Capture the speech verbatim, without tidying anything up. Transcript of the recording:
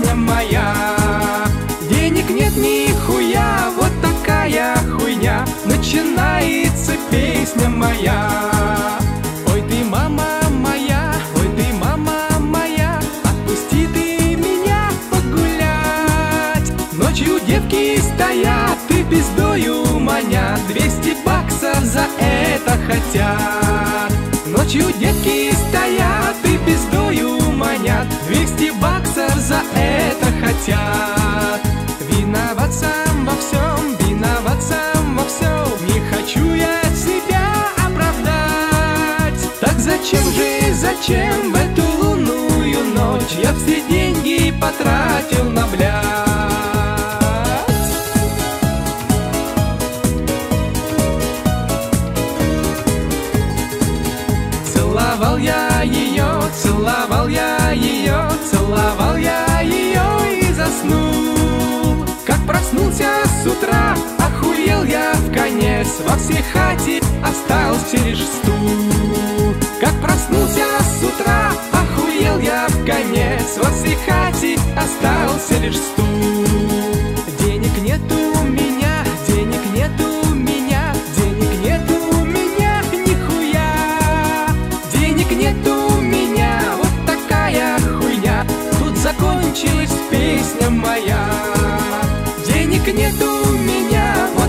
песня моя. Денег нет нихуя, вот такая хуйня, начинается песня моя. Ой ты, мама моя, ой ты, мама моя, отпусти ты меня погулять. Ночью девки стоят и пиздою манят, двести баксов за это хотят. Ночью девки стоят и пиздою манят, двести баксов за это хотят. Виноват сам во всем, виноват сам во всем, не хочу я себя оправдать. Так зачем же, зачем в эту лунную ночь я все деньги потратил на блядь? Целовал я ее, целовал я ее, целовал я ее и заснул. Как проснулся с утра, охуел я в конец, во всей хате остался лишь стул. Как проснулся с утра, охуел я в конец, во всей хате остался лишь стул. Денег нету у меня, денег нету у меня, денег нету у меня нихуя. Денег нету у меня, вот такая хуйня, тут закончилась песня моя. Денег нету у меня, вот